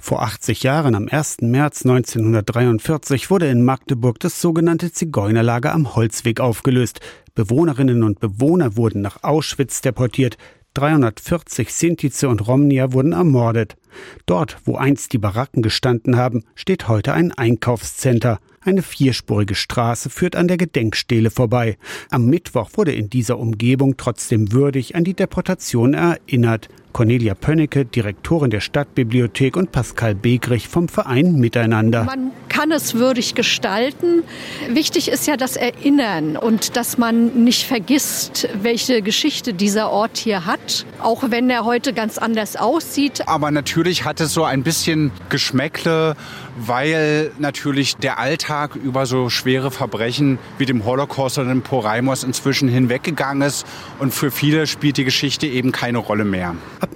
Vor 80 Jahren, am 1. März 1943, wurde in Magdeburg das sogenannte Zigeunerlager am Holzweg aufgelöst. Bewohnerinnen und Bewohner wurden nach Auschwitz deportiert. 340 Sintize und Romnier wurden ermordet. Dort, wo einst die Baracken gestanden haben, steht heute ein Einkaufscenter. Eine vierspurige Straße führt an der Gedenkstele vorbei. Am Mittwoch wurde in dieser Umgebung trotzdem würdig an die Deportation erinnert. Cornelia Pönnecke, Direktorin der Stadtbibliothek, und Pascal Begrich vom Verein Miteinander. Man kann es würdig gestalten. Wichtig ist ja das Erinnern und dass man nicht vergisst, welche Geschichte dieser Ort hier hat, auch wenn er heute ganz anders aussieht. Aber natürlich hat es so ein bisschen Geschmäckle, weil natürlich der Alltag über so schwere Verbrechen wie dem Holocaust oder dem Porajmos inzwischen hinweggegangen ist und für viele spielt die Geschichte eben keine Rolle mehr. Ab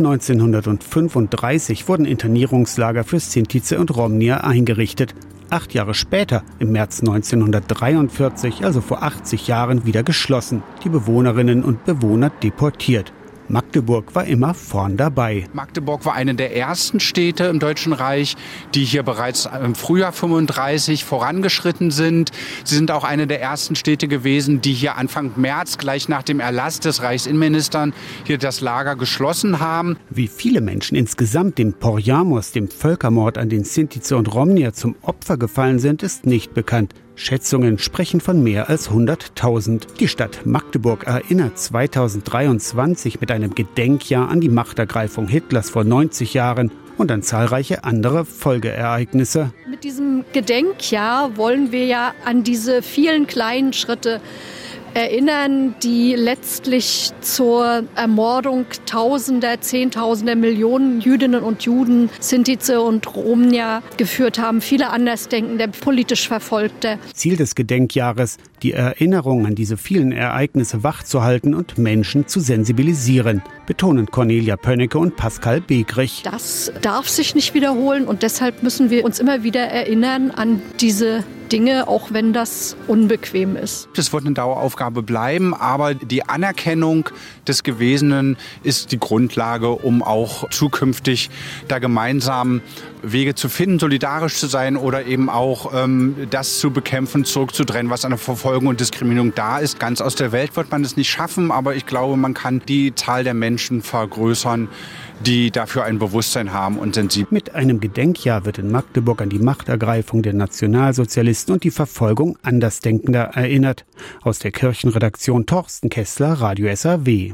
1935 wurden Internierungslager für Sintize und Romnier eingerichtet. 8 Jahre später, im März 1943, also vor 80 Jahren, wieder geschlossen. Die Bewohnerinnen und Bewohner deportiert. Magdeburg war immer vorn dabei. Magdeburg war eine der ersten Städte im Deutschen Reich, die hier bereits im Frühjahr 35 vorangeschritten sind. Sie sind auch eine der ersten Städte gewesen, die hier Anfang März, gleich nach dem Erlass des Reichsinnenministers, hier das Lager geschlossen haben. Wie viele Menschen insgesamt dem Porajmos, dem Völkermord an den Sintize und Romnier, zum Opfer gefallen sind, ist nicht bekannt. Schätzungen sprechen von mehr als 100.000. Die Stadt Magdeburg erinnert 2023 mit einem Gedenkjahr an die Machtergreifung Hitlers vor 90 Jahren und an zahlreiche andere Folgeereignisse. Mit diesem Gedenkjahr wollen wir ja an diese vielen kleinen Schritte erinnern, die letztlich zur Ermordung Tausender, Zehntausender, Millionen Jüdinnen und Juden, Sintize und Romnier geführt haben. Viele Andersdenkende, politisch Verfolgte. Ziel des Gedenkjahres, die Erinnerung an diese vielen Ereignisse wachzuhalten und Menschen zu sensibilisieren, betonen Cornelia Pönnecke und Pascal Begrich. Das darf sich nicht wiederholen und deshalb müssen wir uns immer wieder erinnern an diese Dinge, auch wenn das unbequem ist. Das wird eine Daueraufgabe bleiben, aber die Anerkennung des Gewesenen ist die Grundlage, um auch zukünftig da gemeinsam Wege zu finden, solidarisch zu sein oder eben auch das zu bekämpfen, zurückzudrängen, was an der Verfolgung und Diskriminierung da ist. Ganz aus der Welt wird man es nicht schaffen, aber ich glaube, man kann die Zahl der Menschen vergrößern, die dafür ein Bewusstsein haben und sensibel. Mit einem Gedenkjahr wird in Magdeburg an die Machtergreifung der Nationalsozialisten und die Verfolgung Andersdenkender erinnert. Aus der Kirchenredaktion Thorsten Kessler, Radio SAW.